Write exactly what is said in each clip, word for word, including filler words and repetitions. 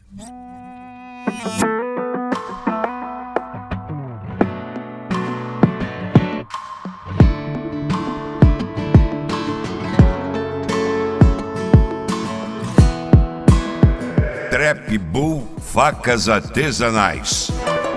Trap Bull Facas Artesanais.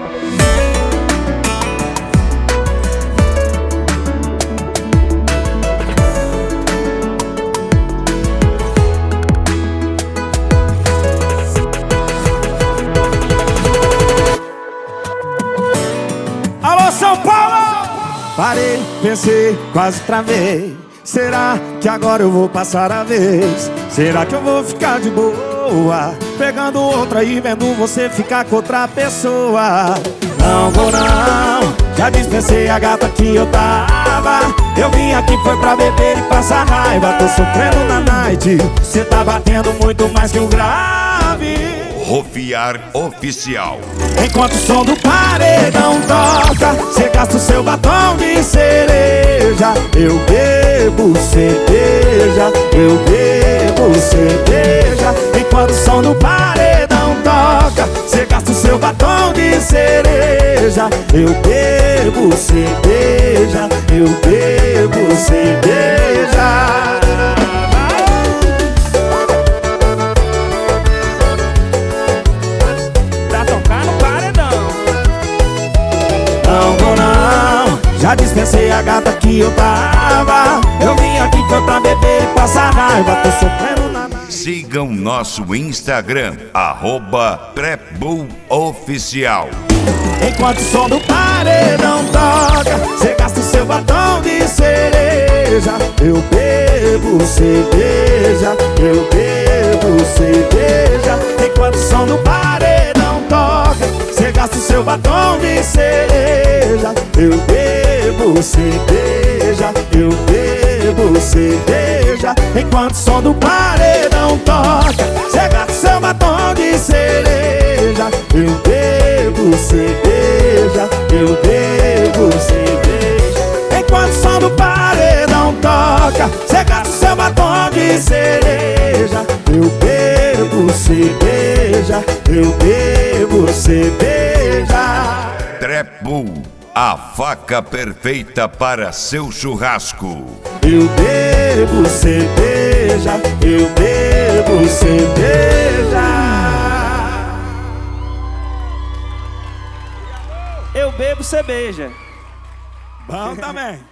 Alô, São Paulo! Parei, pensei, quase travei. Será que agora eu vou passar a vez? Será que eu vou ficar de boa, pegando outra e vendo você ficar com outra pessoa? Não vou não, já dispensei a gata que eu tava. Eu vim aqui foi pra beber e passar raiva. Tô sofrendo na night, cê tá batendo muito mais que o grave. Rofiar Oficial. Enquanto o som do paredão toca, cê gasta o seu batom de cereja. Eu bebo cerveja, eu bebo cerveja. Enquanto o som do paredão toca, cê gasta o seu batom de cereja. Eu bebo cerveja, eu bebo cerveja. Já dispensei a gata que eu tava. Eu vim aqui foi pra beber e passar raiva. Tô sofrendo na... Sigam nosso Instagram, arroba Trap Bull Oficial. Enquanto o som do paredão toca, cê gasta o seu batom de cereja. Eu bebo cerveja, eu bebo cerveja. Enquanto o som do paredão toca, cê gasta o seu batom de cereja. Eu bebo cerveja, eu bebo cerveja. Enquanto o som do paredão toca, cê gasta o seu batom de cereja. Eu bebo cerveja, eu bebo cerveja. Enquanto o som do paredão toca, cê gasta o seu batom de cereja. Eu bebo cerveja, eu bebo cerveja. Trap Bull, a faca perfeita para seu churrasco. Eu bebo cerveja, eu bebo cerveja. Eu bebo cerveja. Bom também.